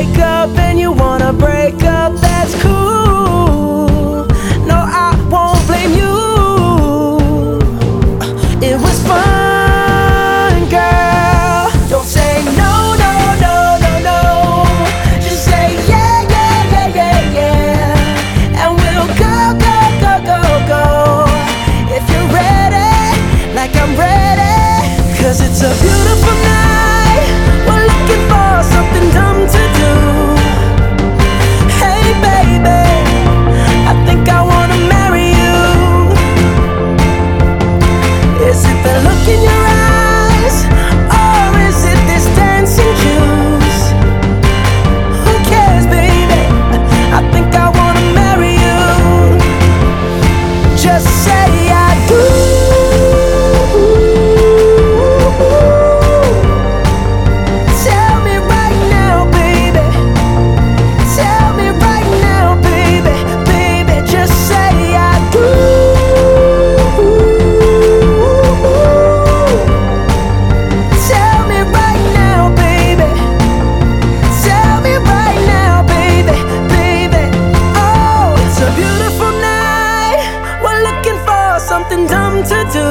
wake up and you wanna break up, that's cool. No, I won't blame you. It was fun, girl. Don't say no, no, no, no, no. Just say yeah, yeah, yeah, yeah, yeah. And we'll go, go, go, go, go. If you're ready, like I'm ready. 'Cause it's a beautiful night. We're looking for something dumb to do. Hey baby, I think I wanna marry you. Is it the look in your eyes, or is it this dancing juice? Who cares, baby? I think I wanna marry you. Just say I do. Tell me right now, baby. Tell me right now, baby. Baby, just say I do. Tell me right now, baby. Tell me right now, baby. Baby, oh, it's a beautiful night. We're looking for something dumb to do.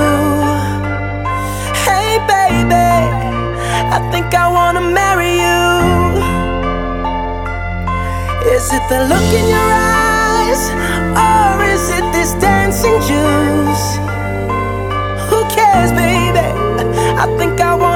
Hey baby, I think I wanna marry you. Is it the look in your eyes, or is it this dancing juice? Who cares, baby? I think I wanna